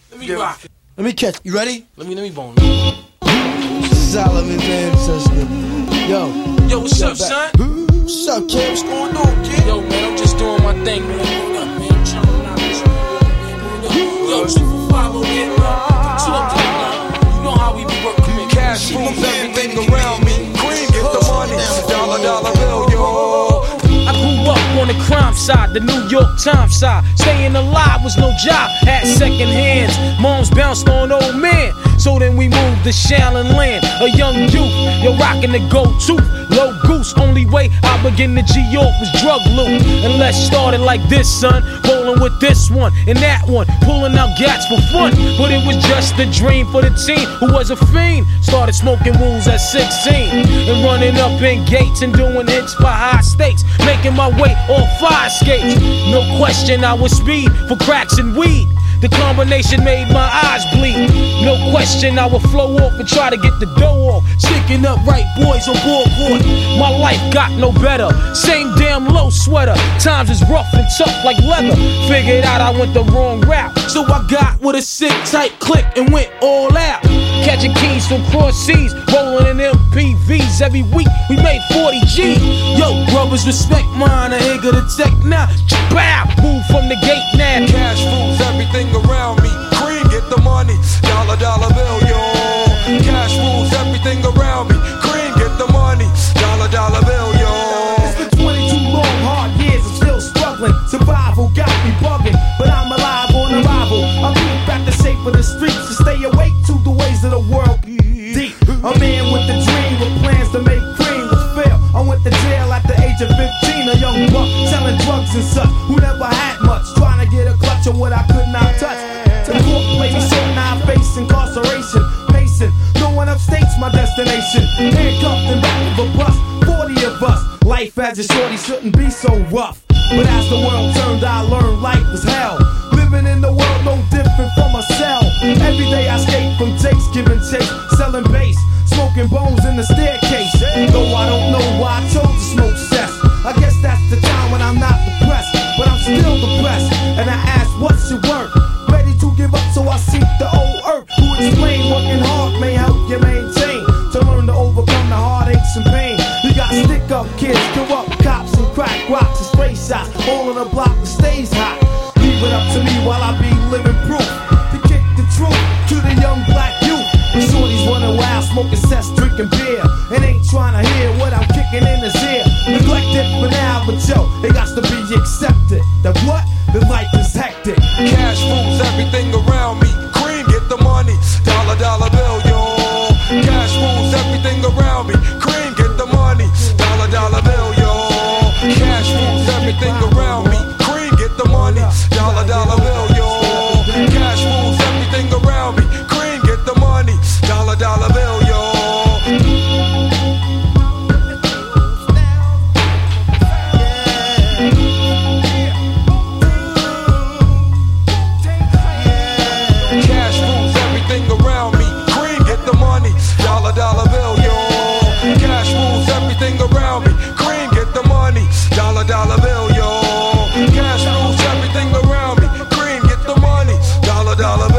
Let me rock it. Let me catch. You ready? Let me bone. Solomon's ancestor. Yo, what's up, son? What's up, kid? What's going on, kid? Yo, man, I'm just doing my thing, man. Hold up, man. I'm chilling out this man. Yo, 2 for 5 over here, man. 2 up there, man. You know how we be working, man. Cash rules everything around me. Cream get the money. Dollar bill, yo. I grew up on the crime side, the New York Times side. Staying alive was no job, had second hands. Moms bounced on old men. So then we moved to Shaolin Land, a young youth. You're rocking the go-to, low goose. Only way I begin to G-York was drug loot. And let's start it like this, son. Rolling with this one and that one, pulling out gats for fun. But it was just a dream for the teen who was a fiend. Started smoking wools at 16 and running up in gates and doing hits for high stakes. Making my way off fire escapes. No question I was speed for cracks and weed. The combination made my eyes bleed. No question I would flow off and try to get the dough off. Sticking up right boys on board court. My life got no better. Same damn low sweater. Times is rough and tough like leather. Figured out I went the wrong route. So I got with a sick tight click and went all out. Catching keys from cross seas. Rolling in MPVs every week. We made 40 G. Yo, brothers respect mine. I ain't gonna tech now. Bow, move from the gate now. Cash rules everything around me. Cream get the money. Dollar bill, yo. Cash rules everything around me. Cream get the money. Dollar bill, yo. It's been 22 long, hard years. I'm still struggling. Survival got me bugging, but I'm alive on arrival. I beat back the shape of the streets to stay awake to the ways of the world. Deep, a man with a dream with plans to make cream was fail. I went to jail at the age of 15, a young buck selling drugs and such who never had much, trying to get a clutch on what I could not touch. The court played me short, now I face incarceration. Pacing, no one upstate's my destination. Handcuffed and back of a bus, 40 of us. Life as a shorty shouldn't be so rough. But as the world turned, I learned life was hell. Living in the world no different from a cell. Every day I skate from Jake's, giving chase, selling bass, smoking bones in the staircase. Though I don't know why I chose to smoke cess. I guess that's the time when I'm not depressed, but I'm still depressed. And I ask, what's your work? Ready to give up, so I seek the old earth. Who explain working hard may help you maintain. To learn to overcome the heartaches and pain. You got stick up kids, corrupt cops and crack rocks and stray shots. All on the block that stays hot. Leave it up to me while I be living proof. To kick the truth to the young black youth. The shorties running wild, smoking cess, drinking beer. And ain't trying to hear what I'm kicking in his ear. Neglected for now, but yo, it got to be accepted. That what? The life is hectic. Cash rules everything around me. Cream get the money. Dollar bill, yo. Cash rules everything around me. Cream get the money. Dollar bill, yo. Cash rules everything around me. Cream get the money. Dollar bill, yo. Cash rules everything around me. Cream get the money. Dollar bill, yo. Cash rules everything around me. Cream get the money. Dollar bill, yo. Cash rules everything around me. Cream get the money. Dollar bill, yo. Cash rules everything around me. Cream get the money. Dollar